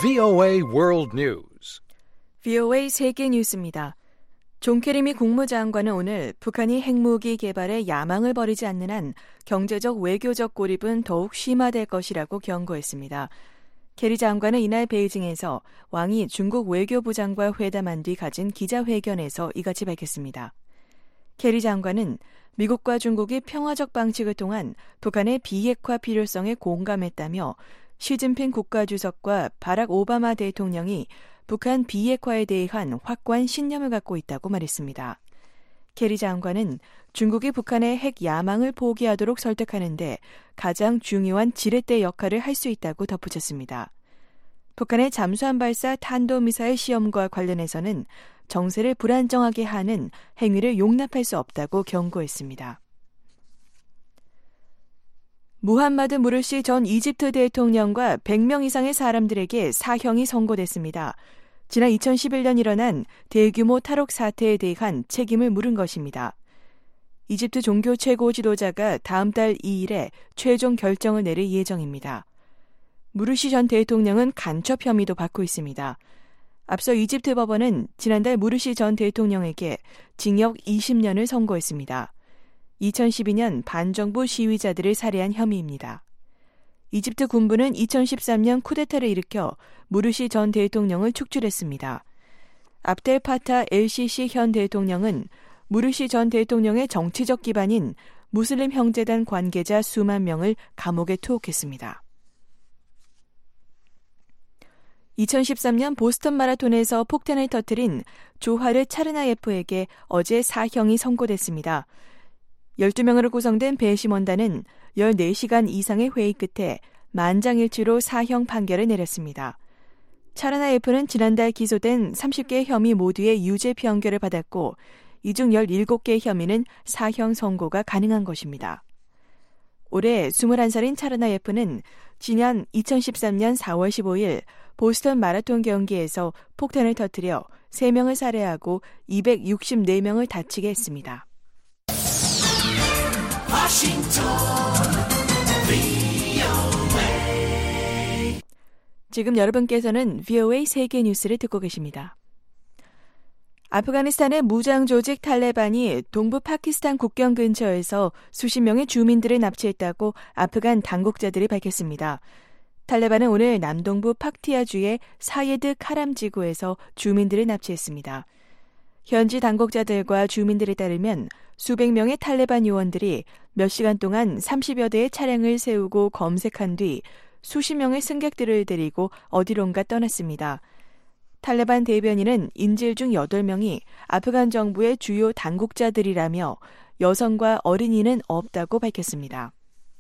VOA World News. VOA 세계 뉴스입니다. 존 케리 미 국무장관은 오늘 북한이 핵무기 개발에 야망을 버리지 않는 한 경제적 외교적 고립은 더욱 심화될 것이라고 경고했습니다. 케리 장관은 이날 베이징에서 왕이 중국 외교부장과 회담한 뒤 가진 기자회견에서 이같이 밝혔습니다. 케리 장관은 미국과 중국이 평화적 방식을 통한 북한의 비핵화 필요성에 공감했다며 시진핑 국가주석과 바락 오바마 대통령이 북한 비핵화에 대한 확고한 신념을 갖고 있다고 말했습니다. 케리 장관은 중국이 북한의 핵 야망을 포기하도록 설득하는 데 가장 중요한 지렛대 역할을 할 수 있다고 덧붙였습니다. 북한의 잠수함 발사 탄도미사일 시험과 관련해서는 정세를 불안정하게 하는 행위를 용납할 수 없다고 경고했습니다. 무함마드 무르시 전 이집트 대통령과 100명 이상의 사람들에게 사형이 선고됐습니다. 지난 2011년 일어난 대규모 탈옥 사태에 대한 책임을 물은 것입니다. 이집트 종교 최고 지도자가 다음 달 2일에 최종 결정을 내릴 예정입니다. 무르시 전 대통령은 간첩 혐의도 받고 있습니다. 앞서 이집트 법원은 지난달 무르시 전 대통령에게 징역 20년을 선고했습니다. 2012년 반정부 시위자들을 살해한 혐의입니다. 이집트 군부는 2013년 쿠데타를 일으켜 무르시 전 대통령을 축출했습니다. 압델 파타 엘시시 현 대통령은 무르시 전 대통령의 정치적 기반인 무슬림 형제단 관계자 수만 명을 감옥에 투옥했습니다. 2013년 보스턴 마라톤에서 폭탄을 터뜨린 조하르 차르나예프에게 어제 사형이 선고됐습니다. 12명으로 구성된 배심원단은 14시간 이상의 회의 끝에 만장일치로 사형 판결을 내렸습니다. 차르나예프는 지난달 기소된 30개 혐의 모두의 유죄 판결을 받았고 이 중 17개 혐의는 사형 선고가 가능한 것입니다. 올해 21살인 차르나예프는 지난 2013년 4월 15일 보스턴 마라톤 경기에서 폭탄을 터뜨려 3명을 살해하고 264명을 다치게 했습니다. 지금 여러분께서는 VOA 세계 뉴스를 듣고 계십니다. 아프가니스탄의 무장 조직 탈레반이 동부 파키스탄 국경 근처에서 수십 명의 주민들을 납치했다고 아프간 당국자들이 밝혔습니다. 탈레반은 오늘 남동부 팍티아주의 사예드 카람 지구에서 주민들을 납치했습니다. 현지 당국자들과 주민들에 따르면 수백 명의 탈레반 요원들이 몇 시간 동안 30여 대의 차량을 세우고 검색한 뒤 수십 명의 승객들을 데리고 어디론가 떠났습니다. 탈레반 대변인은 인질 중 8명이 아프간 정부의 주요 당국자들이라며 여성과 어린이는 없다고 밝혔습니다.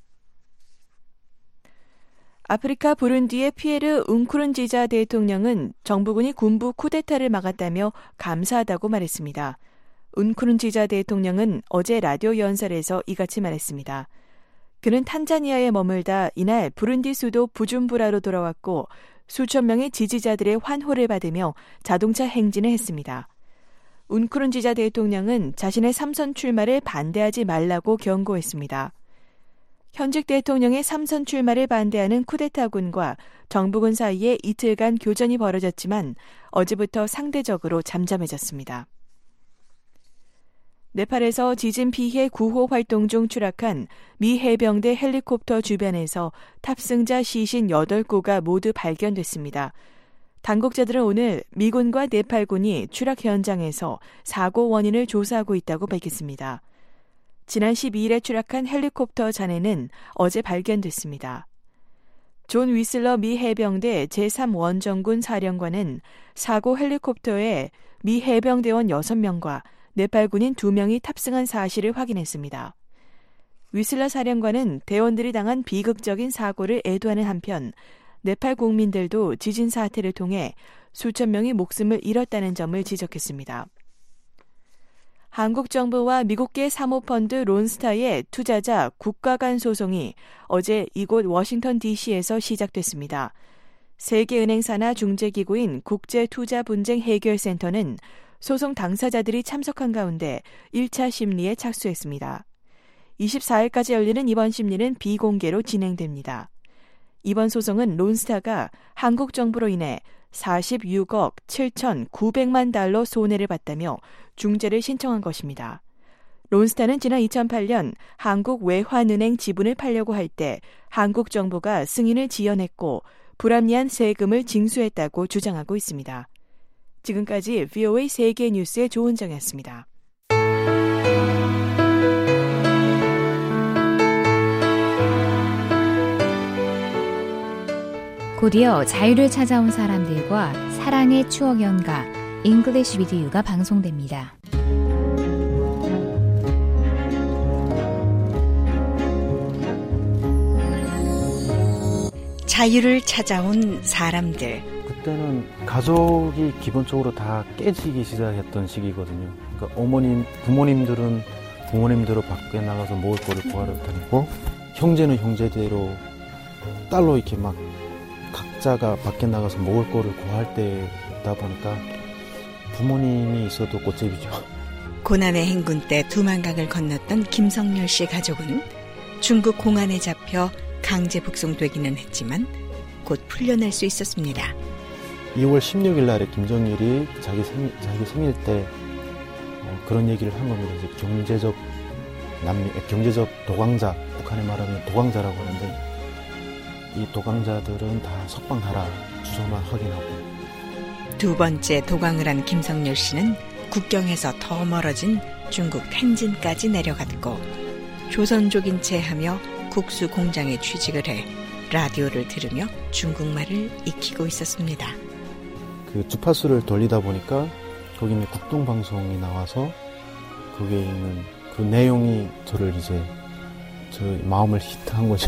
아프리카 부룬디의 피에르 은쿠른지자 대통령은 정부군이 군부 쿠데타를 막았다며 감사하다고 말했습니다. 은쿠른지자 대통령은 어제 라디오 연설에서 이같이 말했습니다. 그는 탄자니아에 머물다 이날 부룬디 수도 부줌부라로 돌아왔고 수천 명의 지지자들의 환호를 받으며 자동차 행진을 했습니다. 은쿠른지자 대통령은 자신의 3선 출마를 반대하지 말라고 경고했습니다. 현직 대통령의 3선 출마를 반대하는 쿠데타군과 정부군 사이에 이틀간 교전이 벌어졌지만 어제부터 상대적으로 잠잠해졌습니다. 네팔에서 지진 피해 구호 활동 중 추락한 미 해병대 헬리콥터 주변에서 탑승자 시신 8구가 모두 발견됐습니다. 당국자들은 오늘 미군과 네팔군이 추락 현장에서 사고 원인을 조사하고 있다고 밝혔습니다. 지난 12일에 추락한 헬리콥터 잔해는 어제 발견됐습니다. 존 위슬러 미 해병대 제3원정군 사령관은 사고 헬리콥터에 미 해병대원 6명과 네팔 군인 2명이 탑승한 사실을 확인했습니다. 위슬러 사령관은 대원들이 당한 비극적인 사고를 애도하는 한편 네팔 국민들도 지진 사태를 통해 수천 명이 목숨을 잃었다는 점을 지적했습니다. 한국 정부와 미국계 사모펀드 론스타의 투자자 국가 간 소송이 어제 이곳 워싱턴 DC에서 시작됐습니다. 세계은행 산하 중재기구인 국제투자분쟁해결센터는 소송 당사자들이 참석한 가운데 1차 심리에 착수했습니다. 24일까지 열리는 이번 심리는 비공개로 진행됩니다. 이번 소송은 론스타가 한국 정부로 인해 46억 7,900만 달러 손해를 봤다며 중재를 신청한 것입니다. 론스타는 지난 2008년 한국 외환은행 지분을 팔려고 할 때 한국 정부가 승인을 지연했고 불합리한 세금을 징수했다고 주장하고 있습니다. 지금까지 VOA 세계 뉴스의 조은정이었습니다. 곧이어 자유를 찾아온 사람들과 사랑의 추억 연가 English with You가 방송됩니다. 자유를 찾아온 사람들. 그때는 가족이 기본적으로 다 깨지기 시작했던 시기거든요. 그러니까 부모님들은 밖에 나가서 먹을 거를 구하러 다니고 형제는 형제대로 딸로 이렇게 막 각자가 밖에 나가서 먹을 거를 구할 때다 보니까 부모님이 있어도 꽃제비죠. 고난의 행군 때 두만강을 건넜던 김성렬 씨 가족은 중국 공안에 잡혀 강제 북송되기는 했지만 곧 풀려날 수 있었습니다. 2월 16일 날에 김정일이 자기 생일 때 그런 얘기를 한 겁니다. 이제 경제적 도강자, 북한에 말하면 도강자라고 하는데 이 도강자들은 다 석방하라, 주소만 확인하고. 두 번째 도강을 한 김성렬 씨는 국경에서 더 멀어진 중국 텐진까지 내려갔고 조선족인 채 하며 국수 공장에 취직을 해 라디오를 들으며 중국말을 익히고 있었습니다. 그 주파수를 돌리다 보니까 거기 있는 국동방송이 나와서 거기에 있는 그 내용이 저를 이제 저 마음을 히트한 거죠.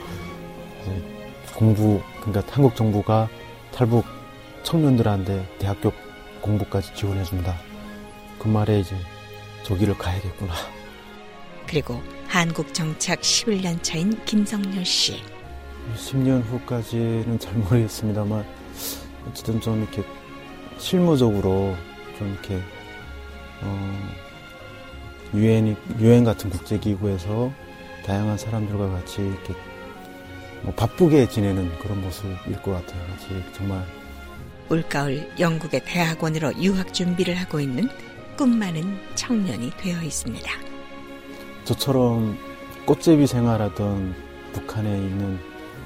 그러니까 한국 정부가 탈북 청년들한테 대학교 공부까지 지원해준다. 그 말에 이제 저 길을 가야겠구나. 그리고 한국 정착 11년 차인 김성렬 씨. 10년 후까지는 잘 모르겠습니다만 어쨌든 좀 이렇게 실무적으로 좀 이렇게 유엔 같은 국제기구에서 다양한 사람들과 같이 이렇게 바쁘게 지내는 그런 모습일 것 같아요. 같이 정말. 올가을 영국의 대학원으로 유학 준비를 하고 있는 꿈 많은 청년이 되어 있습니다. 저처럼 꽃제비 생활하던 북한에 있는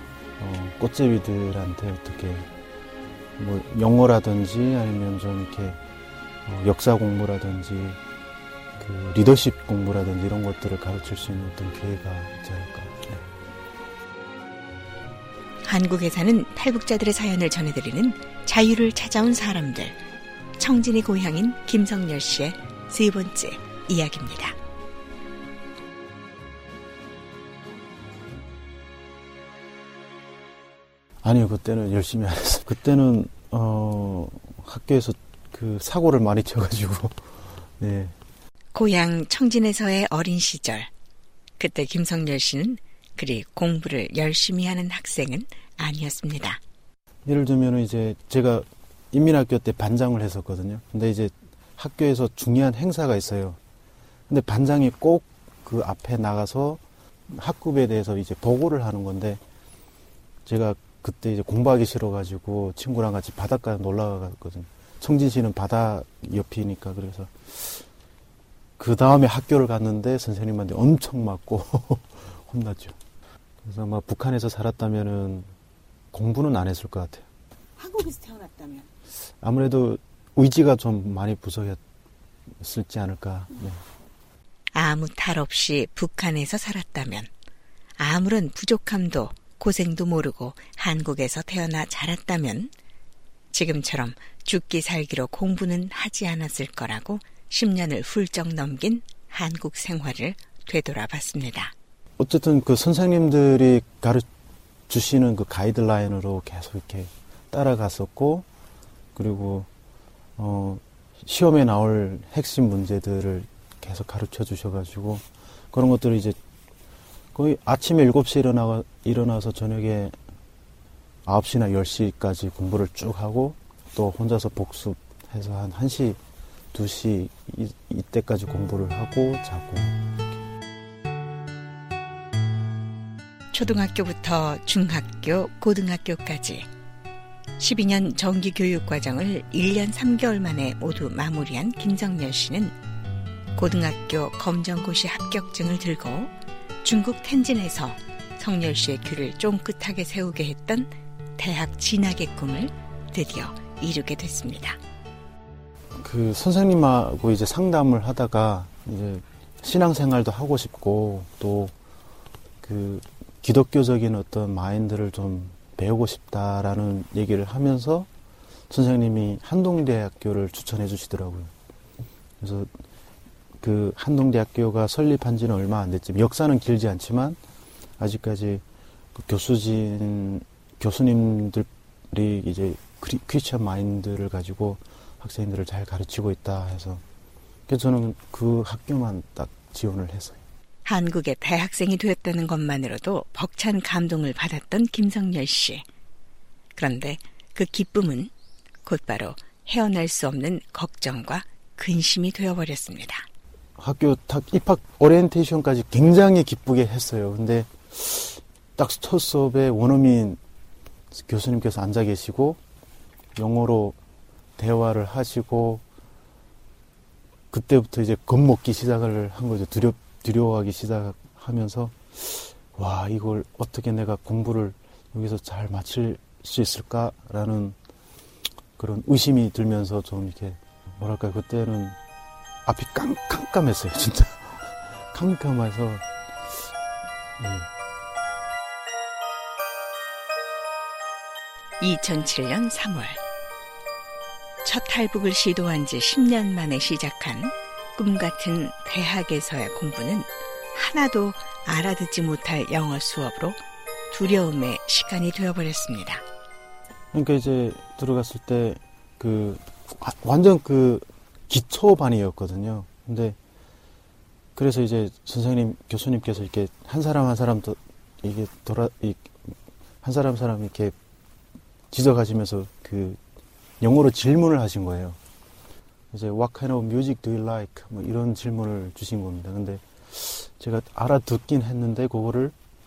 꽃제비들한테 어떻게 영어라든지 아니면 좀 이렇게 역사 공부라든지 그 리더십 공부라든지 이런 것들을 가르칠 수 있는 어떤 기회가 있지 않을까. 네. 한국에 사는 탈북자들의 사연을 전해드리는 자유를 찾아온 사람들. 청진이 고향인 김성렬 씨의 세 번째 이야기입니다. 아니요, 그때는 열심히 안 했어요. 그때는 학교에서 그 사고를 많이 쳐가지고. 네. 고향 청진에서의 어린 시절. 그때 김성렬 씨는 그리 공부를 열심히 하는 학생은 아니었습니다. 예를 들면 이제 제가 인민학교 때 반장을 했었거든요. 근데 이제 학교에서 중요한 행사가 있어요. 근데 반장이 꼭 그 앞에 나가서 학급에 대해서 이제 보고를 하는 건데 제가 그때 이제 공부하기 싫어가지고 친구랑 같이 바닷가에 놀러 갔거든요. 청진시는 바다 옆이니까. 그래서 그 다음에 학교를 갔는데 선생님한테 엄청 맞고 혼났죠. 그래서 막 북한에서 살았다면은 공부는 안 했을 것 같아요. 한국에서 태어났다면? 아무래도 의지가 좀 많이 부족했을지 않을까. 네. 아무 탈 없이 북한에서 살았다면 아무런 부족함도 고생도 모르고 한국에서 태어나 자랐다면 지금처럼 죽기 살기로 공부는 하지 않았을 거라고 10년을 훌쩍 넘긴 한국 생활을 되돌아봤습니다. 어쨌든 그 선생님들이 가르치시는 그 가이드라인으로 계속 이렇게 따라갔었고, 그리고 시험에 나올 핵심 문제들을 계속 가르쳐 주셔가지고 그런 것들을 이제 거의 아침에 7시에 일어나서 저녁에 9시나 10시까지 공부를 쭉 하고 또 혼자서 복습해서 한 1시, 2시 이때까지 공부를 하고 자고. 초등학교부터 중학교, 고등학교까지 12년 정기 교육 과정을 1년 3개월 만에 모두 마무리한 김성렬 씨는 고등학교 검정고시 합격증을 들고 중국 텐진에서 성렬 씨의 귀를 쫑긋하게 세우게 했던 대학 진학의 꿈을 드디어 이루게 됐습니다. 그 선생님하고 이제 상담을 하다가 이제 신앙생활도 하고 싶고 또 그 기독교적인 어떤 마인드를 좀 배우고 싶다라는 얘기를 하면서 선생님이 한동대학교를 추천해 주시더라고요. 그래서 그 한동대학교가 설립한 지는 얼마 안 됐지만 역사는 길지 않지만 아직까지 그 교수님들이 이제 크리스천 마인드를 가지고 학생들을 잘 가르치고 있다 해서 그래서 저는 그 학교만 딱 지원을 했어요. 한국의 대학생이 되었다는 것만으로도 벅찬 감동을 받았던 김성렬 씨. 그런데 그 기쁨은 곧바로 헤어날 수 없는 걱정과 근심이 되어버렸습니다. 학교 입학 오리엔테이션까지 굉장히 기쁘게 했어요. 근데 딱 첫 수업에 원어민 교수님께서 앉아 계시고 영어로 대화를 하시고 그때부터 이제 겁먹기 시작을 한 거죠. 두려워하기 시작하면서 와 이걸 어떻게 내가 공부를 여기서 잘 마칠 수 있을까라는 그런 의심이 들면서 좀 이렇게 뭐랄까 그때는 앞이 깜깜했어요. 진짜 깜깜해서 2007년 3월 첫 탈북을 시도한 지 10년 만에 시작한 꿈같은 대학에서의 공부는 하나도 알아듣지 못할 영어 수업으로 두려움의 시간이 되어버렸습니다. 그러니까 이제 들어갔을 때 완전 기초반이었거든요. 근데 그래서 이제 교수님께서 이렇게 한 사람 한 사람 더 이게 한 사람 이렇게 지적하시면서 영어로 질문을 하신 거예요. 이제 What kind of music do you like? 뭐 이런 질문을 주신 겁니다. 근데 제가 알아듣긴 했는데 그거를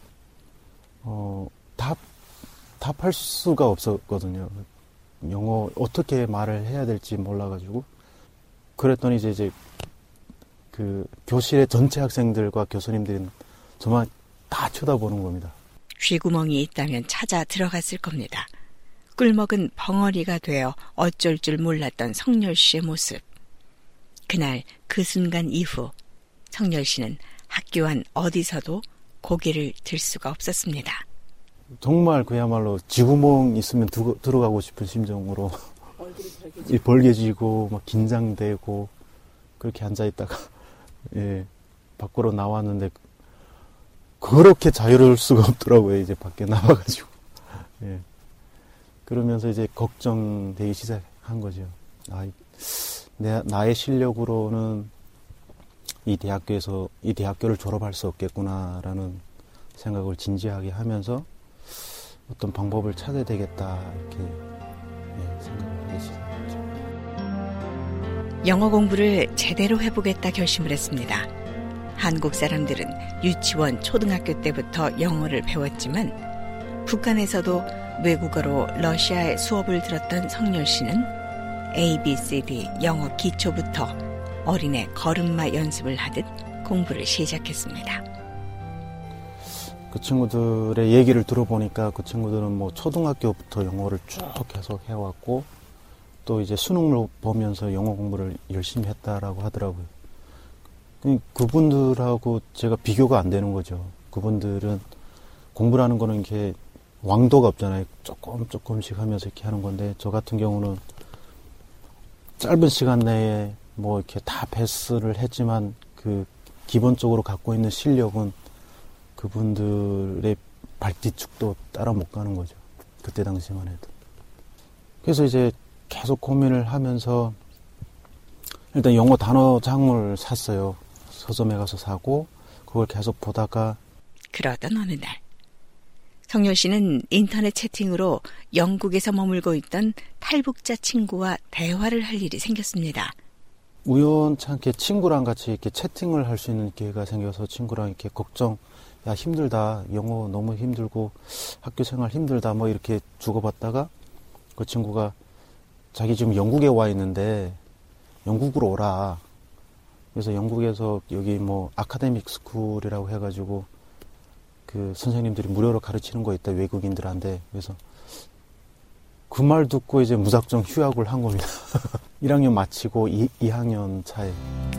답할 수가 없었거든요. 영어 어떻게 말을 해야 될지 몰라가지고 그랬더니 이제 교실의 전체 학생들과 교수님들은 저만 다 쳐다보는 겁니다. 쥐구멍이 있다면 찾아 들어갔을 겁니다. 꿀먹은 벙어리가 되어 어쩔 줄 몰랐던 성렬 씨의 모습. 그날 그 순간 이후 성렬 씨는 학교 안 어디서도 고개를 들 수가 없었습니다. 정말 그야말로 쥐구멍 있으면 들어가고 싶은 심정으로 벌개지고 막 긴장되고 그렇게 앉아있다가 밖으로 나왔는데 그렇게 자유로울 수가 없더라고요. 이제 밖에 나와가지고 그러면서 이제 걱정되기 시작한 거죠. 나의 실력으로는 이 대학교를 졸업할 수 없겠구나라는 생각을 진지하게 하면서 어떤 방법을 찾아야 되겠다 이렇게 생각을 하기 시작했죠. 영어 공부를 제대로 해보겠다 결심을 했습니다. 한국 사람들은 유치원, 초등학교 때부터 영어를 배웠지만 북한에서도 외국어로 러시아의 수업을 들었던 성렬 씨는 ABCD 영어 기초부터 어린애 걸음마 연습을 하듯 공부를 시작했습니다. 그 친구들의 얘기를 들어보니까 그 친구들은 뭐 초등학교부터 영어를 쭉 계속 해왔고 또 이제 수능을 보면서 영어 공부를 열심히 했다라고 하더라고요. 그분들하고 제가 비교가 안 되는 거죠. 그분들은 공부라는 거는 이렇게 왕도가 없잖아요. 조금씩 하면서 이렇게 하는 건데 저 같은 경우는 짧은 시간 내에 뭐 이렇게 다 패스를 했지만 기본적으로 갖고 있는 실력은 그분들의 발뒤축도 따라 못 가는 거죠. 그때 당시만 해도. 그래서 이제 계속 고민을 하면서 일단 영어 단어장을 샀어요. 서점에 가서 사고 그걸 계속 보다가 그러던 어느 날 성렬 씨는 인터넷 채팅으로 영국에서 머물고 있던 탈북자 친구와 대화를 할 일이 생겼습니다. 우연찮게 친구랑 같이 이렇게 채팅을 할 수 있는 기회가 생겨서 친구랑 이렇게 야, 힘들다. 영어 너무 힘들고 학교 생활 힘들다. 뭐 이렇게 주고받다가 그 친구가 자기 지금 영국에 와 있는데 영국으로 오라. 그래서 영국에서 여기 뭐 아카데믹 스쿨이라고 해가지고 그 선생님들이 무료로 가르치는 거 있다. 외국인들한테. 그래서 그 말 듣고 이제 무작정 휴학을 한 겁니다. 1학년 마치고 2학년 차에.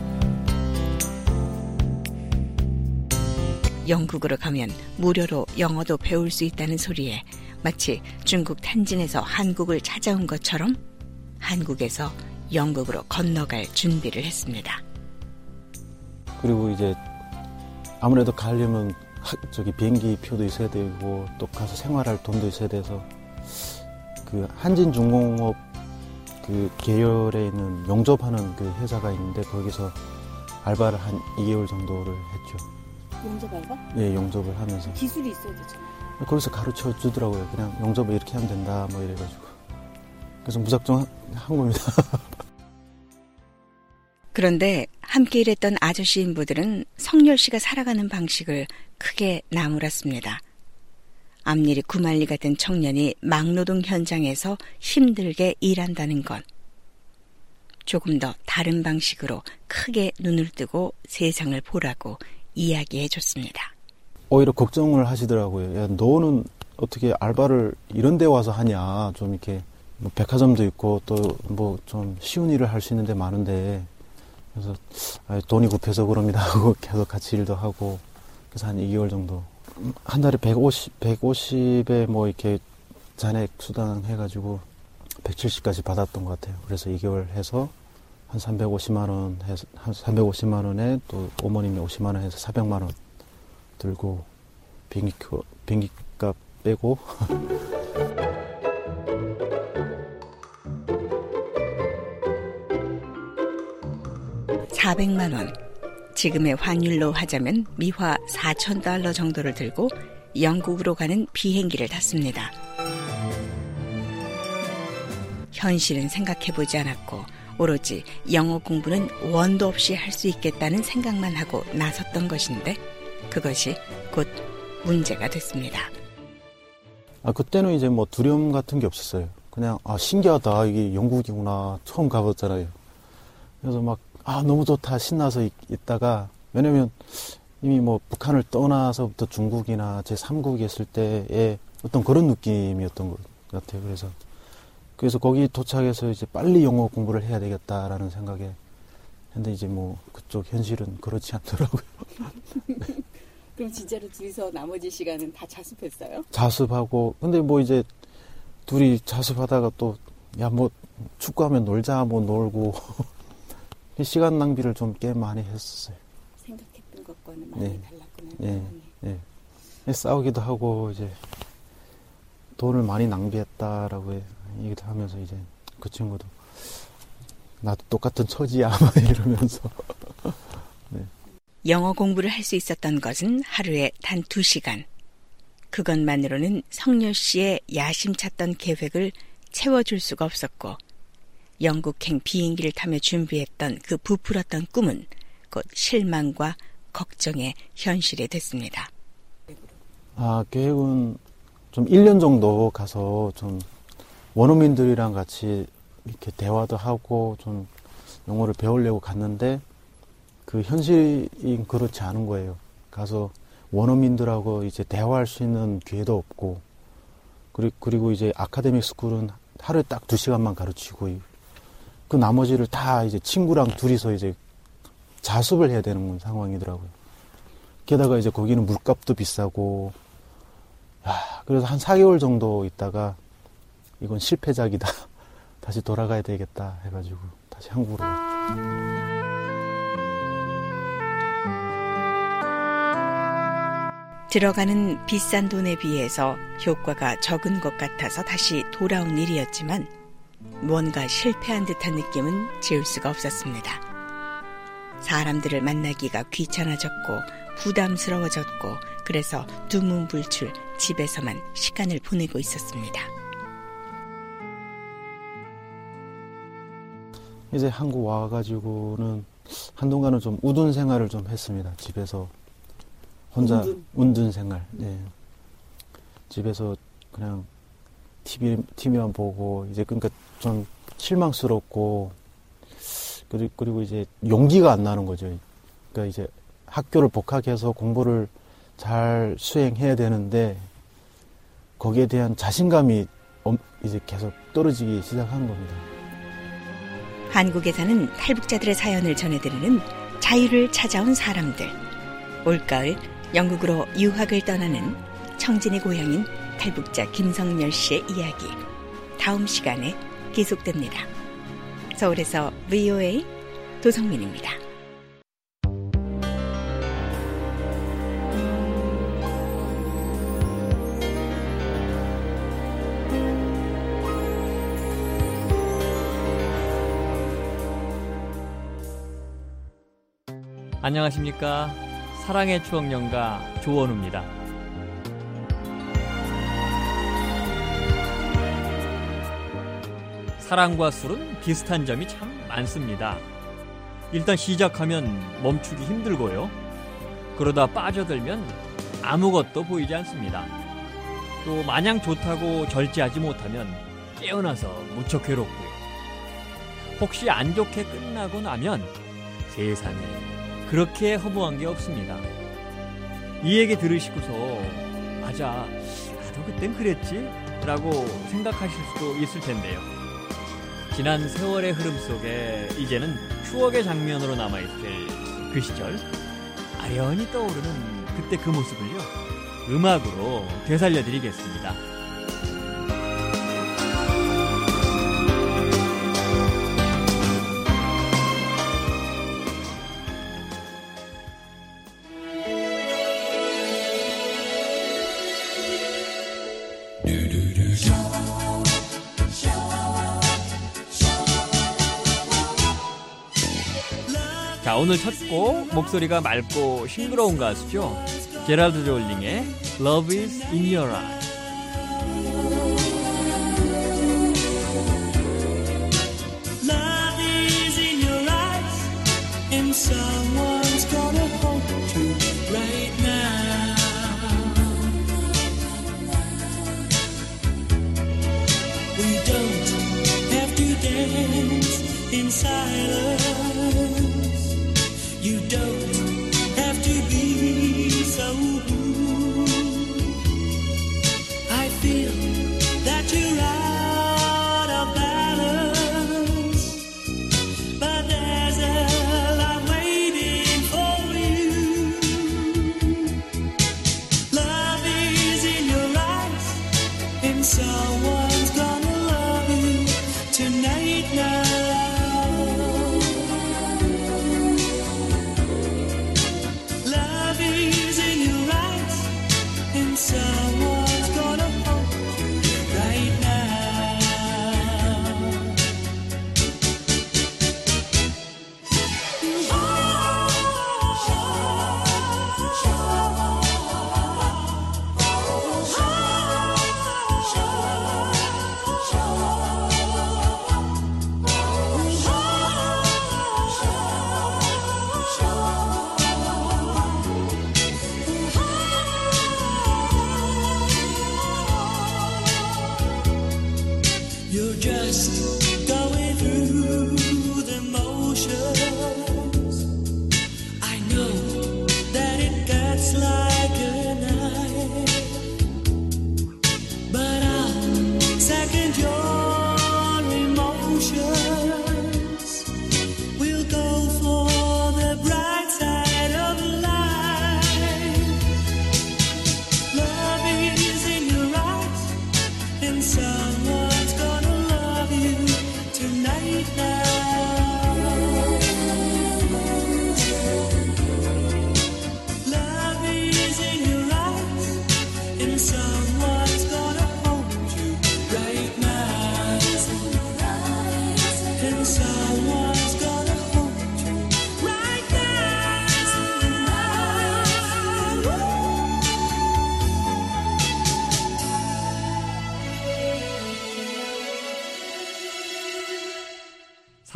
영국으로 가면 무료로 영어도 배울 수 있다는 소리에 마치 중국 텐진에서 한국을 찾아온 것처럼 한국에서 영국으로 건너갈 준비를 했습니다. 그리고 이제 아무래도 가려면 비행기 표도 있어야 되고 또 가서 생활할 돈도 있어야 돼서 그 한진중공업 그 계열에 있는 용접하는 그 회사가 있는데 거기서 알바를 한 2개월 정도를 했죠. 용접 알바? 네, 용접을 하면서. 기술이 있어야 되잖아요. 거기서 가르쳐 주더라고요. 그냥 용접을 이렇게 하면 된다, 뭐 이래가지고. 그래서 무작정 한 겁니다. 그런데 함께 일했던 아저씨 인부들은 성렬 씨가 살아가는 방식을 크게 나무랐습니다. 앞일이 구만리가 된 청년이 막노동 현장에서 힘들게 일한다는 건 조금 더 다른 방식으로 크게 눈을 뜨고 세상을 보라고 이야기해줬습니다. 오히려 걱정을 하시더라고요. 야, 너는 어떻게 알바를 이런 데 와서 하냐. 좀 이렇게 뭐 백화점도 있고 또 뭐 좀 쉬운 일을 할 수 있는 데 많은데. 그래서 돈이 급해서 그럽니다 하고 계속 같이 일도 하고. 그래서 한 2개월 정도. 한 달에 150에 뭐 이렇게 잔액 수당 해가지고 170까지 받았던 것 같아요. 그래서 2개월 해서 한 350만 원 해서 한 350만 원에 또 어머님이 50만 원 해서 400만 원 들고 비행기값 빼고 400만 원. 지금의 환율로 하자면 미화 4,000달러 정도를 들고 영국으로 가는 비행기를 탔습니다. 현실은 생각해보지 않았고 오로지 영어 공부는 원도 없이 할 수 있겠다는 생각만 하고 나섰던 것인데 그것이 곧 문제가 됐습니다. 그때는 이제 뭐 두려움 같은 게 없었어요. 그냥 신기하다. 이게 영국이구나. 처음 가봤잖아요. 그래서 막 너무 좋다. 신나서 있다가 왜냐면 이미 뭐 북한을 떠나서부터 중국이나 제3국에 있을 때의 어떤 그런 느낌이었던 것 같아요. 그래서 거기 도착해서 이제 빨리 영어 공부를 해야 되겠다라는 생각에 근데 이제 뭐 그쪽 현실은 그렇지 않더라고요. 그럼 진짜로 둘이서 나머지 시간은 다 자습했어요? 자습하고 근데 뭐 이제 둘이 자습하다가 또 야 뭐 축구하면 놀자 뭐 놀고 시간 낭비를 좀 꽤 많이 했었어요. 생각했던 것과는 많이 달랐구나. 네. 싸우기도 하고 이제 돈을 많이 낭비했다라고 얘기도 하면서 이제 그 친구도 나도 똑같은 처지야 막 이러면서 네. 영어 공부를 할 수 있었던 것은 하루에 단 2시간. 그것만으로는 성렬 씨의 야심찼던 계획을 채워줄 수가 없었고 영국행 비행기를 타며 준비했던 그 부풀었던 꿈은 곧 실망과 걱정의 현실이 됐습니다. 계획은 좀 1년 정도 가서 좀 원어민들이랑 같이 이렇게 대화도 하고 좀 영어를 배우려고 갔는데 그 현실이 그렇지 않은 거예요. 가서 원어민들하고 이제 대화할 수 있는 기회도 없고 그리고 이제 아카데믹 스쿨은 하루에 딱 2시간만 가르치고 그 나머지를 다 이제 친구랑 둘이서 이제 자습을 해야 되는 상황이더라고요. 게다가 이제 거기는 물값도 비싸고, 그래서 한 4개월 정도 있다가 이건 실패작이다. 다시 돌아가야 되겠다 해가지고 다시 한국으로 왔죠. 들어가는 비싼 돈에 비해서 효과가 적은 것 같아서 다시 돌아온 일이었지만 뭔가 실패한 듯한 느낌은 지울 수가 없었습니다. 사람들을 만나기가 귀찮아졌고 부담스러워졌고 그래서 두문불출 집에서만 시간을 보내고 있었습니다. 이제 한국 와가지고는 한동안은 좀 우둔 생활을 좀 했습니다. 집에서 혼자 운둔 생활. 네. 집에서 그냥 TV만 보고 이제 그러니까 좀 실망스럽고 그리고 이제 용기가 안 나는 거죠. 그러니까 이제 학교를 복학해서 공부를 잘 수행해야 되는데 거기에 대한 자신감이 이제 계속 떨어지기 시작한 겁니다. 한국에 사는 탈북자들의 사연을 전해드리는 자유를 찾아온 사람들. 올가을 영국으로 유학을 떠나는 청진의 고향인 탈북자 김성열 씨의 이야기. 다음 시간에 계속됩니다. 서울에서 VOA 도성민입니다. 안녕하십니까. 사랑의 추억연가 조원우입니다. 사랑과 술은 비슷한 점이 참 많습니다. 일단 시작하면 멈추기 힘들고요. 그러다 빠져들면 아무것도 보이지 않습니다. 또 마냥 좋다고 절제하지 못하면 깨어나서 무척 괴롭고요. 혹시 안 좋게 끝나고 나면 세상에 그렇게 허무한 게 없습니다. 이 얘기 들으시고서 맞아, 나도 그땐 그랬지? 라고 생각하실 수도 있을 텐데요. 지난 세월의 흐름 속에 이제는 추억의 장면으로 남아있을 그 시절, 아련히 떠오르는 그때 그 모습을요, 음악으로 되살려드리겠습니다. 자, 오늘 첫 곡 목소리가 맑고 싱그러운 가수죠. 제랄드 졸링의 Love is in your eyes. Love is in your eyes and someone's gonna hold you right now. We don't have to dance in silence. You don't have to be so rude. I feel that you're out of balance, but there's a love waiting for you. Love is in your eyes, and someone's gonna love you tonight now.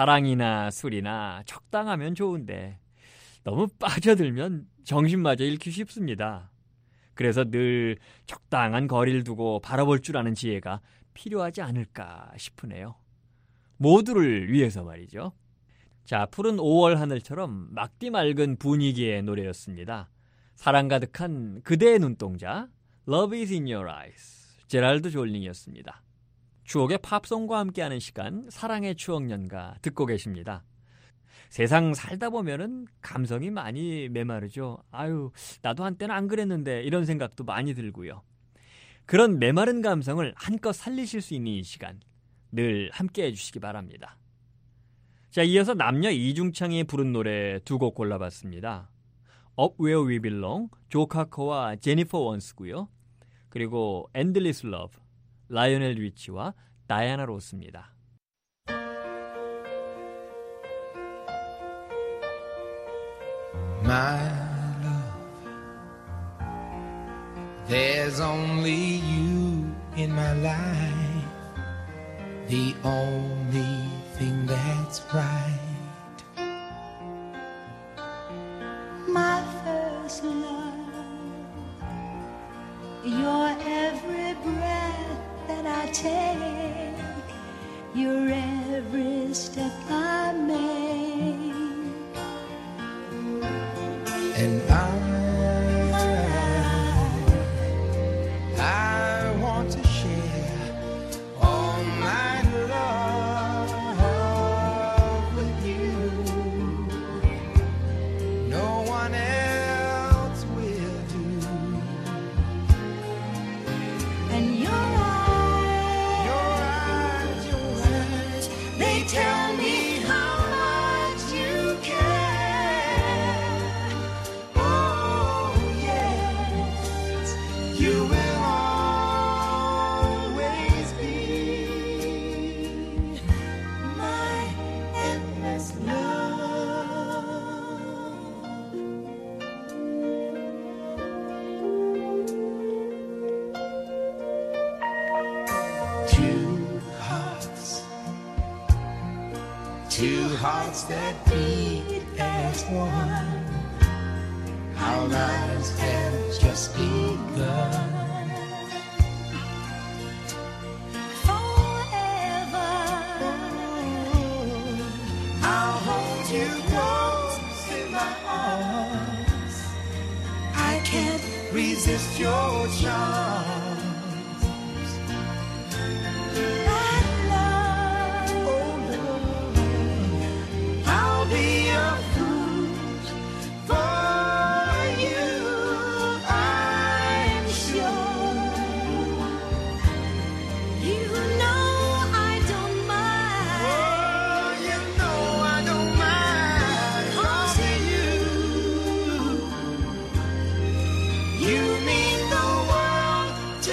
사랑이나 술이나 적당하면 좋은데 너무 빠져들면 정신마저 잃기 쉽습니다. 그래서 늘 적당한 거리를 두고 바라볼 줄 아는 지혜가 필요하지 않을까 싶으네요. 모두를 위해서 말이죠. 자, 푸른 5월 하늘처럼 막디 맑은 분위기의 노래였습니다. 사랑 가득한 그대의 눈동자, Love is in your eyes, 제랄드 졸링이었습니다. 추억의 팝송과 함께하는 시간, 사랑의 추억연가 듣고 계십니다. 세상 살다 보면은 감성이 많이 메마르죠. 아유, 나도 한때는 안 그랬는데 이런 생각도 많이 들고요. 그런 메마른 감성을 한껏 살리실 수 있는 이 시간, 늘 함께해 주시기 바랍니다. 자, 이어서 남녀 이중창이 부른 노래 두 곡 골라봤습니다. Up Where We Belong, 조 카커와 제니퍼 원스고요. 그리고 Endless Love, 라이오넬 리치와 다이아나 로스입니다. My love, there's only you in my life, the only thing that's right. My first love, your every breath that I take, your every step I make. And I want to share all my love with you. No one else will do. And your eyes, they tell me how much you care. Oh yes, you will always be my endless love. Two hearts that beat as one. Our lives have just begun. Forever, I'll hold you close in my arms. I can't resist your charms. that love, Oh Lord, I'll be a fool for you. I'm sure. you know I don't mind. Oh, you know I don't mind. 'Cause you mean the world to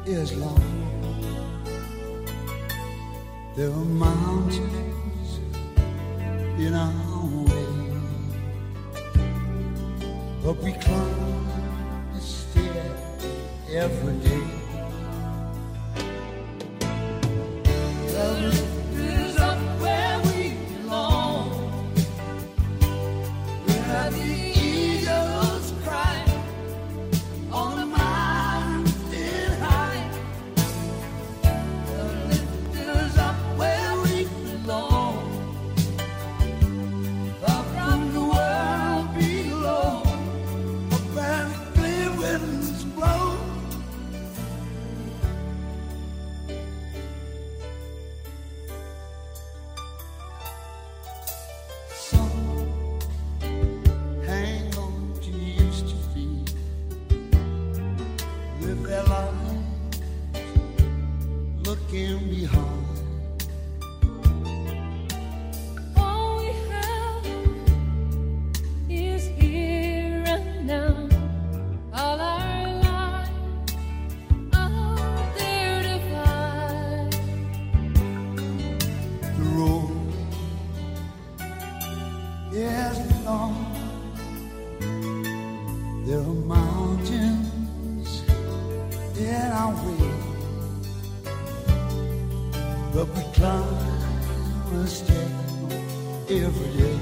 is long. There are mountains in our way, but we climb instead every day. The lift is up where we belong, where the eagles cry on a mountain high. The lift is up where we belong, far from the world below, where the clear winds blow. Some hang on to used to be, live their lives looking behind. All we have is here and now. All our lives out there to find. The road is long. There are mountains in our way, but we climb a step every day.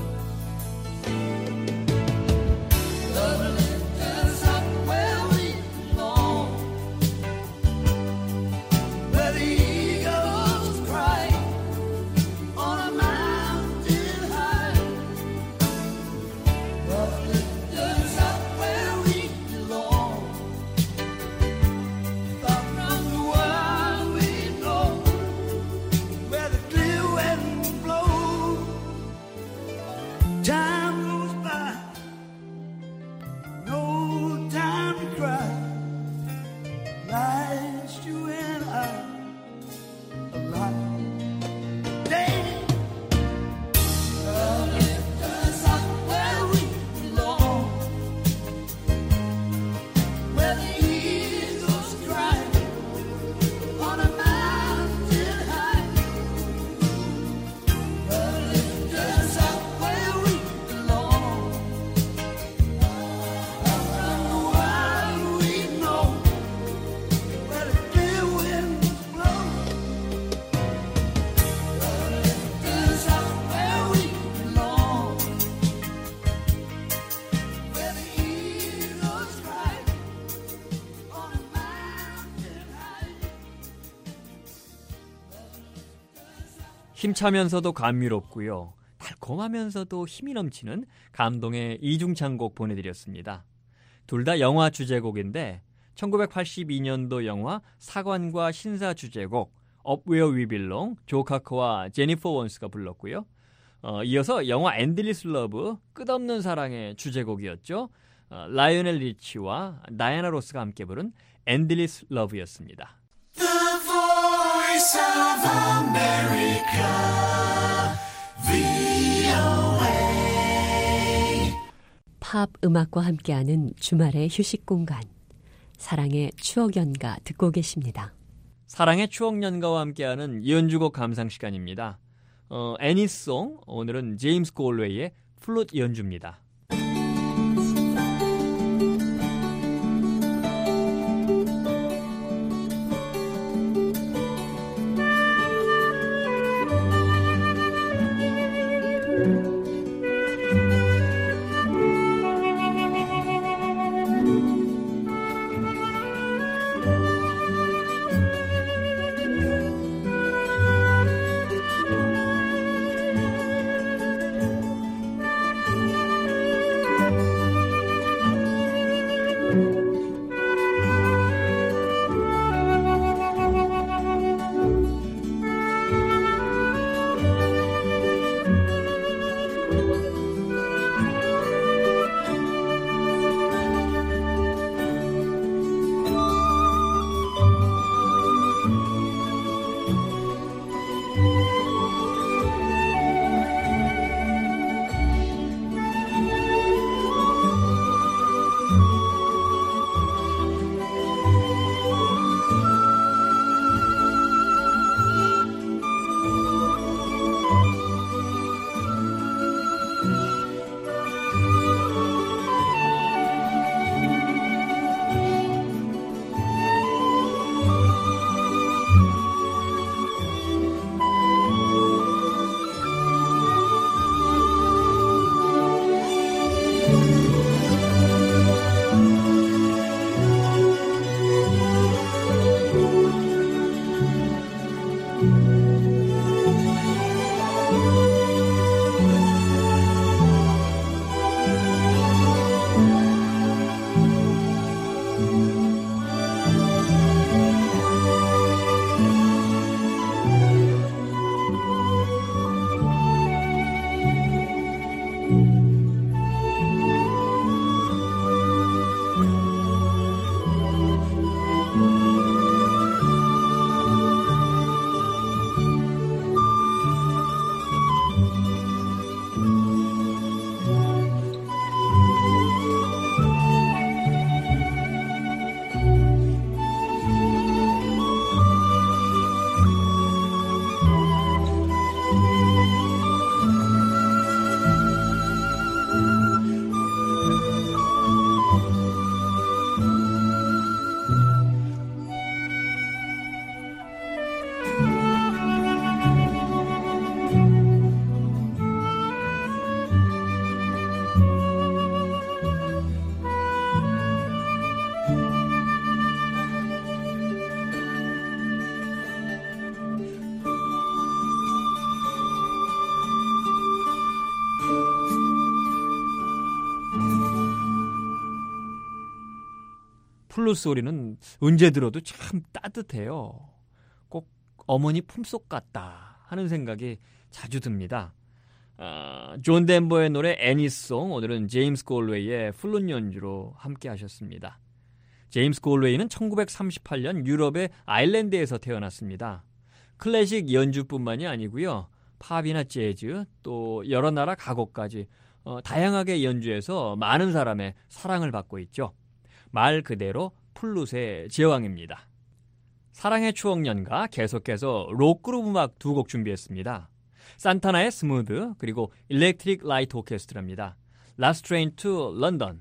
The lift is up where we belong, where the eagles cry on a mountain high. The lift is up where we belong, far from the world we know, where the clear winds blow. Time goes by, no time to cry. Life's you and I, a life day. The lift is up where we belong, where the eagles cry on a mountain high. The lift is up where we belong, far from the world we know, where the clear winds blow. The lift is up where we belong, where the eagles cry on a mountain high. 힘차면서도 감미롭고요. 달콤하면서도 힘이 넘치는 감동의 이중창곡 보내드렸습니다. 둘 다 영화 주제곡인데 1982년도 영화 사관과 신사 주제곡 Up Where We Belong, 조 카커와 제니퍼 원스가 불렀고요. 이어서 영화 엔들리스 러브, 끝없는 사랑의 주제곡이었죠. 라이오넬 리치와 다이애나 로스가 함께 부른 엔들리스 러브였습니다. The voice of America, VOA. 팝 음악과 함께하는 주말의 휴식 공간, 사랑의 추억 연가 듣고 계십니다. 사랑의 추억 연가와 함께하는 연주곡 감상 시간입니다. 애니송, 오늘은 제임스 골웨이의 플룻 연주입니다. 플룻 소리는 언제 들어도 참 따뜻해요. 꼭 어머니 품속 같다 하는 생각이 자주 듭니다. 존 덴버의 노래 애니송, 오늘은 제임스 골웨이의 플룻 연주로 함께 하셨습니다. 제임스 골웨이는 1938년 유럽의 아일랜드에서 태어났습니다. 클래식 연주뿐만이 아니고요. 팝이나 재즈, 또 여러 나라 가곡까지 다양하게 연주해서 많은 사람의 사랑을 받고 있죠. 말 그대로 플룻의 제왕입니다. 사랑의 추억 연가 계속해서 록그룹 음악 두 곡 준비했습니다. 산타나의 스무드, 그리고 일렉트릭 라이트 오케스트라입니다. Last Train to London.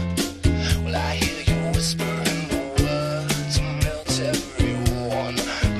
Whispering the words to melt everyone.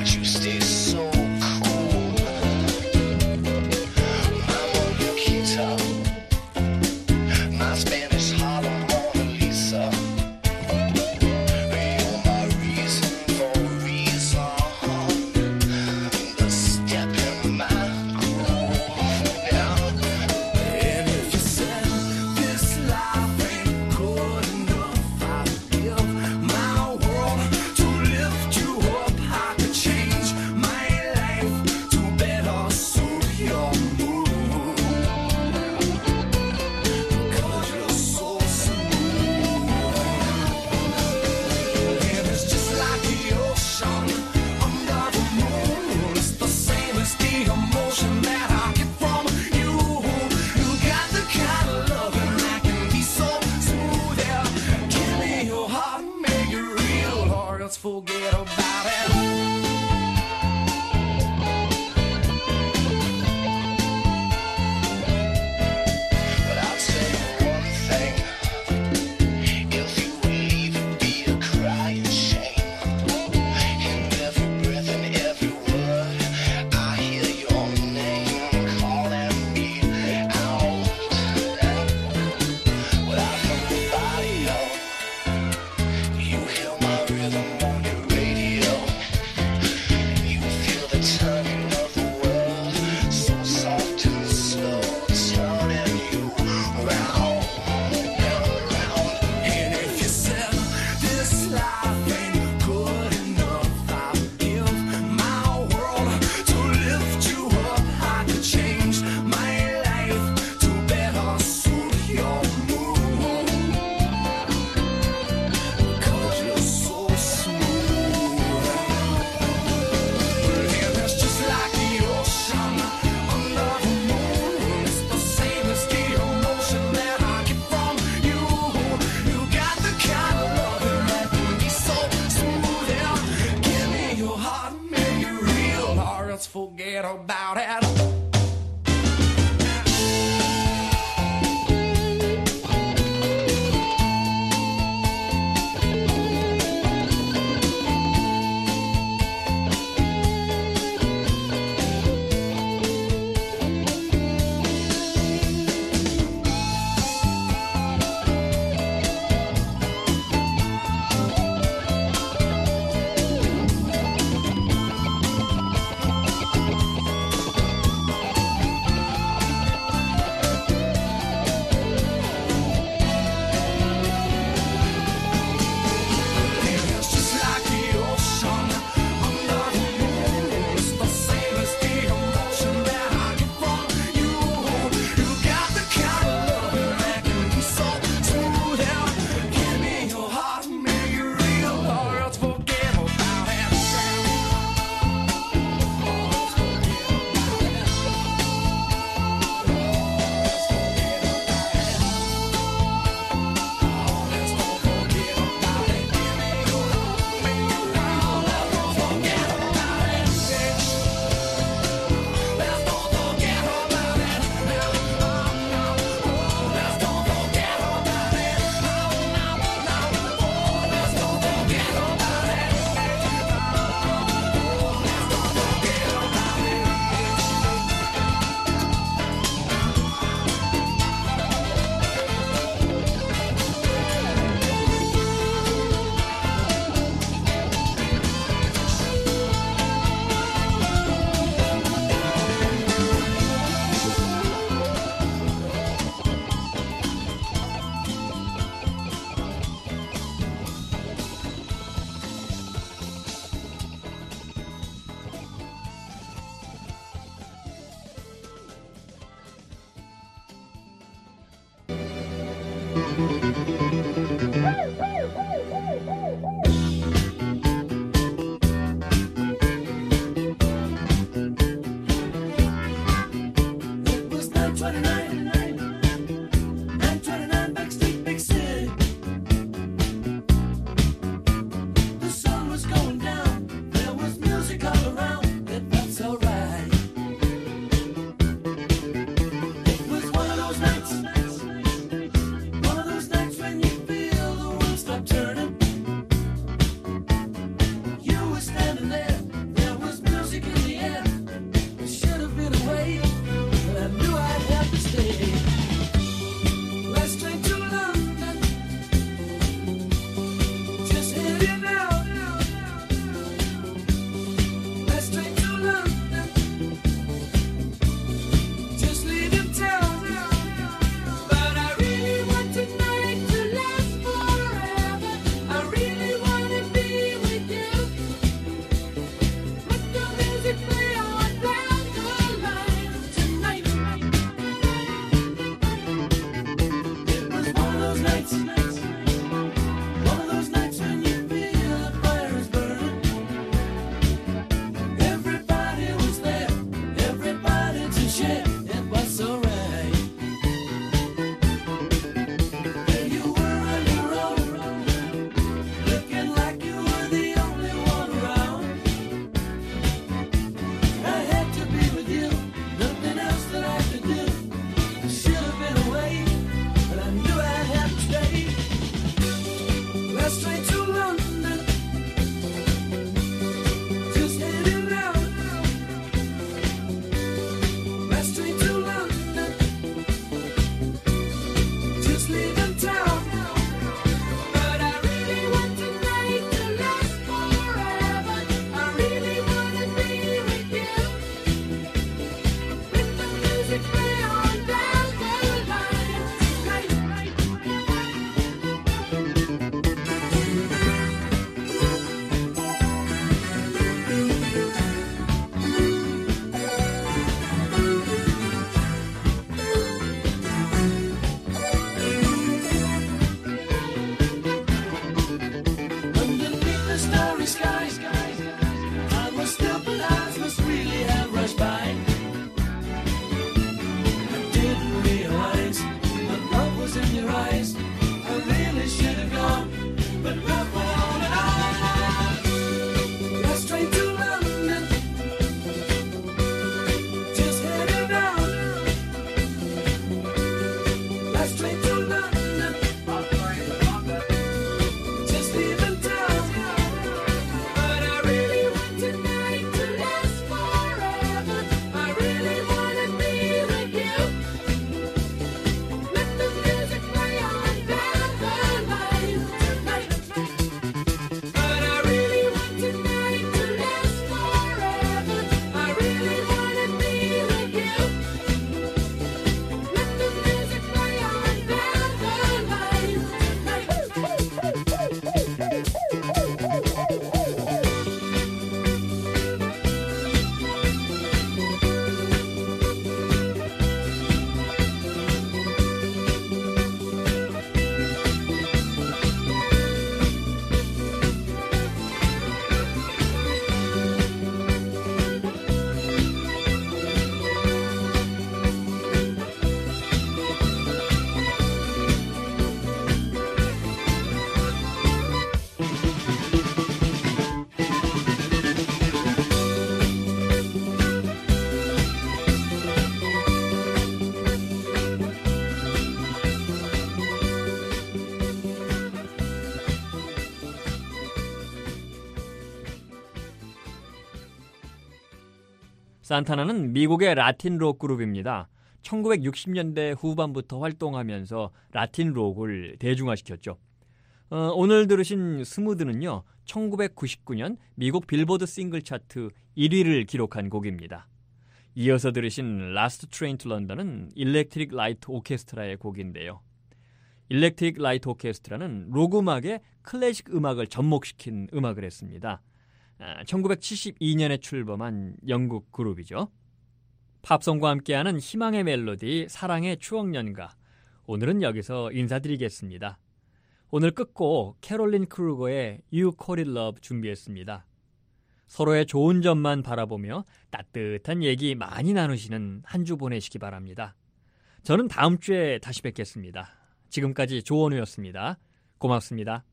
산타나는 미국의 라틴 록 그룹입니다. 1960년대 후반부터 활동하면서 라틴 록을 대중화시켰죠. 오늘 들으신 스무드는요, 1999년 미국 빌보드 싱글 차트 1위를 기록한 곡입니다. 이어서 들으신 라스트 트레인 투 런던은 일렉트릭 라이트 오케스트라의 곡인데요. 일렉트릭 라이트 오케스트라는 록 음악에 클래식 음악을 접목시킨 음악을 했습니다. 1972년에 출범한 영국 그룹이죠. 팝송과 함께하는 희망의 멜로디, 사랑의 추억연가. 오늘은 여기서 인사드리겠습니다. 오늘 끝곡 캐롤린 크루거의 You Call It Love 준비했습니다. 서로의 좋은 점만 바라보며 따뜻한 얘기 많이 나누시는 한 주 보내시기 바랍니다. 저는 다음 주에 다시 뵙겠습니다. 지금까지 조원우였습니다. 고맙습니다.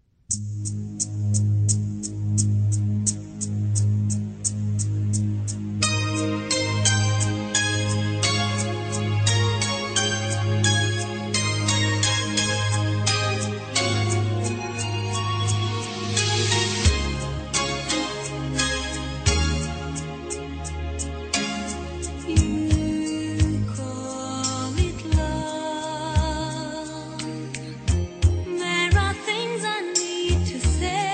There are things I need to say.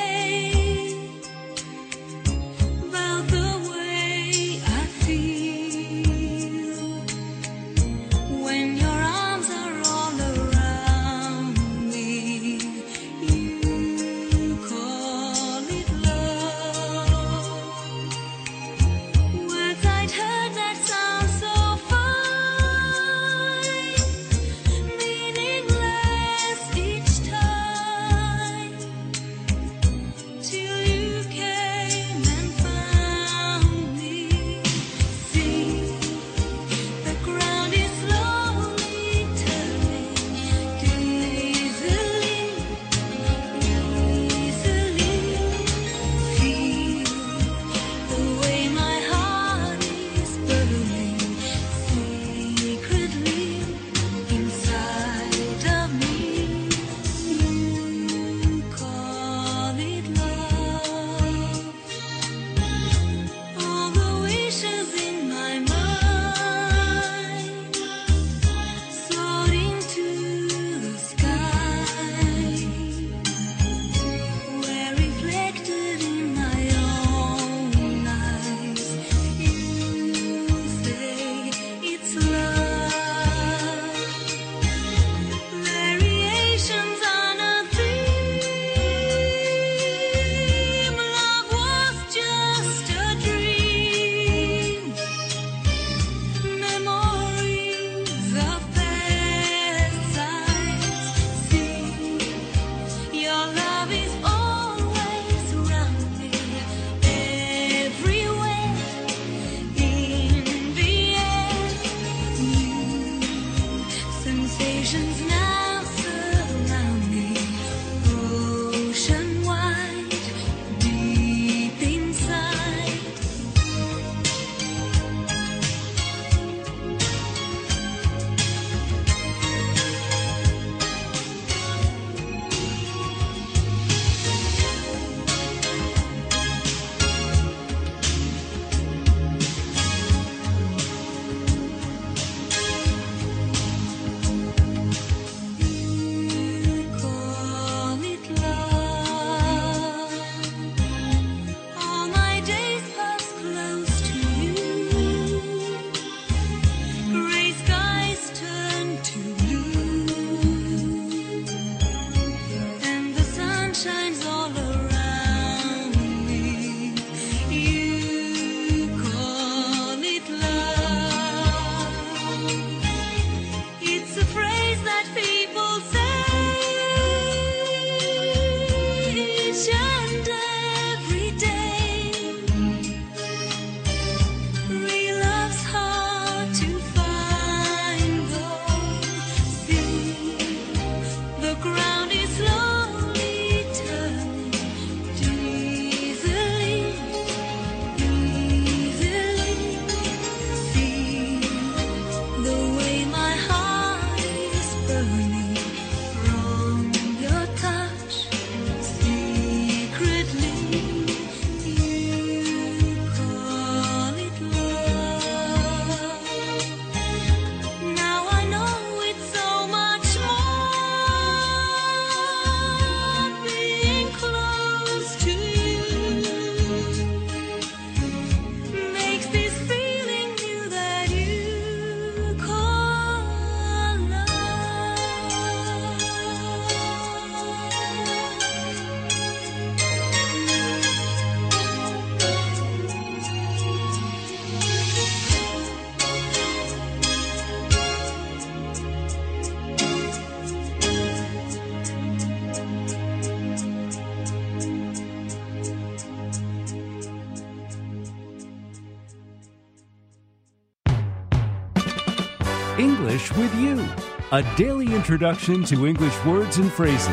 English with You, a daily introduction to English words and phrases.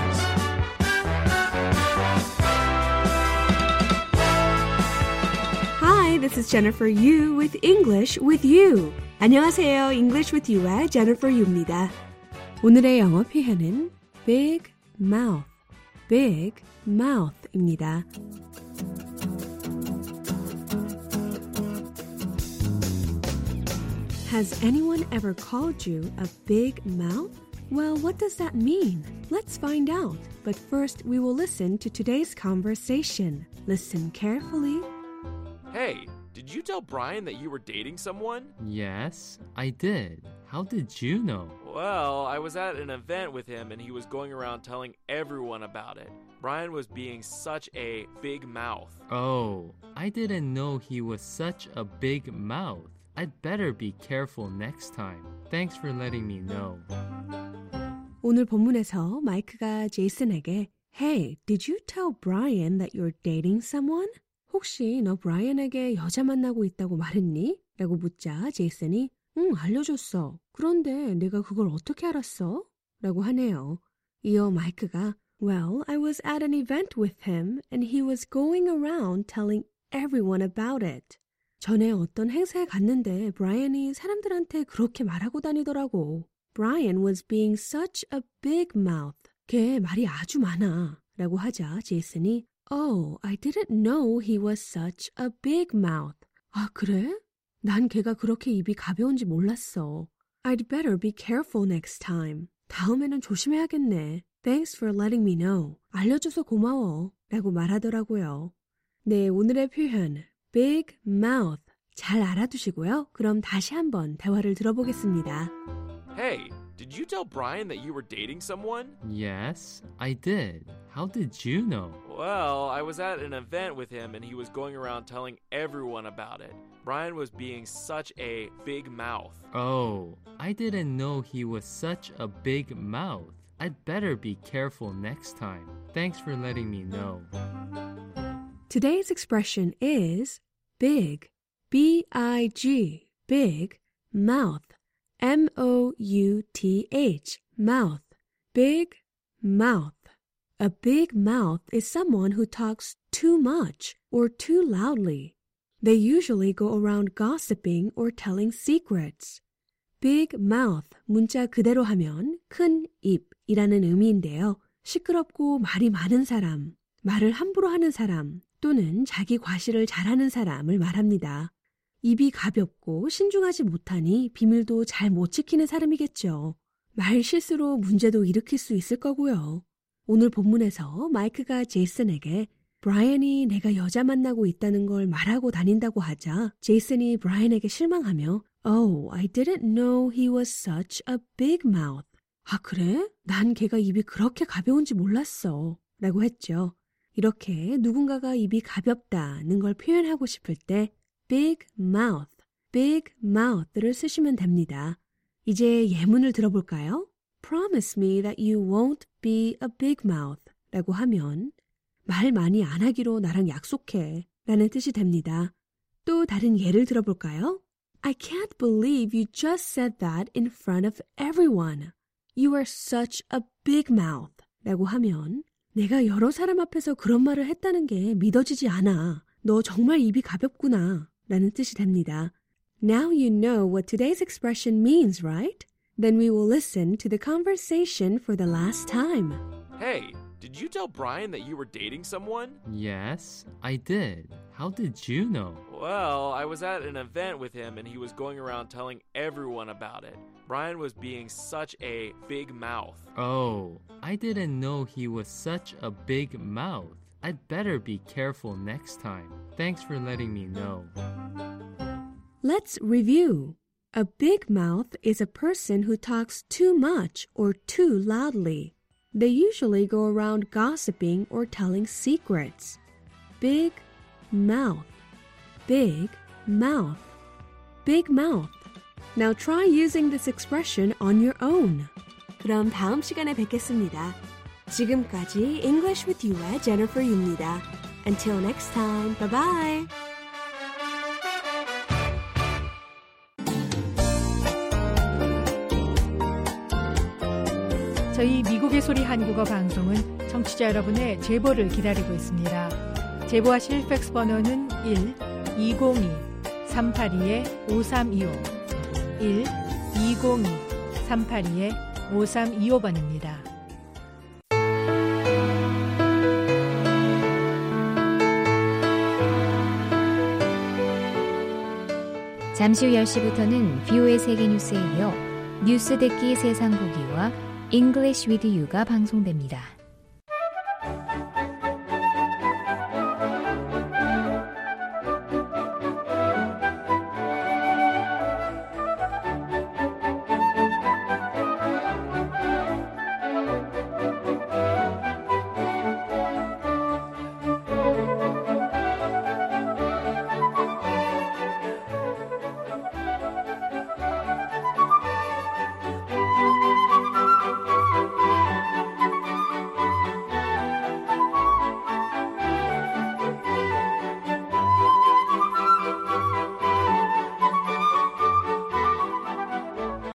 Hi, this is Jennifer Yu with English with You. 안녕하세요. English with You의 Jennifer Yu입니다. 오늘의 영어 표현은 big mouth, big mouth입니다. Has anyone ever called you a big mouth? Well, what does that mean? Let's find out. But first, we will listen to today's conversation. Listen carefully. Hey, did you tell Brian that you were dating someone? Yes, I did. How did you know? Well, I was at an event with him and he was going around telling everyone about it. Brian was being such a big mouth. Oh, I didn't know he was such a big mouth. I'd better be careful next time. Thanks for letting me know. 오늘 본문에서 마이크가 제이슨에게 Hey, did you tell Brian that you're dating someone? 혹시 너 브라이언에게 여자 만나고 있다고 말했니? 라고 묻자 제이슨이 응, 알려줬어. 그런데 내가 그걸 어떻게 알았어? 라고 하네요. 이어 마이크가 Well, I was at an event with him and he was going around telling everyone about it. 전에 어떤 행사에 갔는데 브라이언이 사람들한테 그렇게 말하고 다니더라고. Brian was being such a big mouth. 걔 말이 아주 많아. 라고 하자 제이슨이 Oh, I didn't know he was such a big mouth. 아, 그래? 난 걔가 그렇게 입이 가벼운지 몰랐어. I'd better be careful next time. 다음에는 조심해야겠네. Thanks for letting me know. 알려줘서 고마워. 라고 말하더라고요. 네, 오늘의 표현 big mouth 잘 알아두시고요. 그럼 다시 한번 대화를 들어보겠습니다. Hey, did you tell Brian that you were dating someone? Yes, I did. How did you know? Well, I was at an event with him and he was going around telling everyone about it. Brian was being such a big mouth. Oh, I didn't know he was such a big mouth. I'd better be careful next time. Thanks for letting me know. Today's expression is big, B-I-G, big, mouth, M-O-U-T-H, mouth, big mouth. A big mouth is someone who talks too much or too loudly. They usually go around gossiping or telling secrets. Big mouth, 문자 그대로 하면 큰 입이라는 의미인데요. 시끄럽고 말이 많은 사람, 말을 함부로 하는 사람, 또는 자기 과시를 잘하는 사람을 말합니다. 입이 가볍고 신중하지 못하니 비밀도 잘 못 지키는 사람이겠죠. 말 실수로 문제도 일으킬 수 있을 거고요. 오늘 본문에서 마이크가 제이슨에게 브라이언이 내가 여자 만나고 있다는 걸 말하고 다닌다고 하자 제이슨이 브라이언에게 실망하며 Oh, I didn't know he was such a big mouth. 아, 그래? 난 걔가 입이 그렇게 가벼운지 몰랐어. 라고 했죠. 이렇게 누군가가 입이 가볍다는 걸 표현하고 싶을 때 big mouth를 쓰시면 됩니다. 이제 예문을 들어볼까요? Promise me that you won't be a big mouth 라고 하면 말 많이 안 하기로 나랑 약속해 라는 뜻이 됩니다. 또 다른 예를 들어볼까요? I can't believe you just said that in front of everyone. You are such a big mouth 라고 하면 내가 여러 사람 앞에서 그런 말을 했다는 게 믿어지지 않아. 너 정말 입이 가볍구나. 라는 뜻이 됩니다. Now you know what today's expression means, right? Then we will listen to the conversation for the last time. Hey, did you tell Brian that you were dating someone? Yes, I did. How did you know? Well, I was at an event with him and he was going around telling everyone about it. Brian was being such a big mouth. Oh, I didn't know he was such a big mouth. I'd better be careful next time. Thanks for letting me know. Let's review. A big mouth is a person who talks too much or too loudly. They usually go around gossiping or telling secrets. Big mouth, big mouth, big mouth. Now try using this expression on your own. 그럼 다음 시간에 뵙겠습니다. 지금까지 English with You의 Jennifer Yu입니다. Until next time, bye bye. 저희 미국의 소리 한국어 방송은 청취자 여러분의 제보를 기다리고 있습니다. 제보하실 팩스 번호는 1-202-382-5325 1-202-382-5325번입니다. 잠시 후 10시부터는 VOA 세계뉴스에 이어 뉴스 듣기 세상 보기와 English with You가 방송됩니다.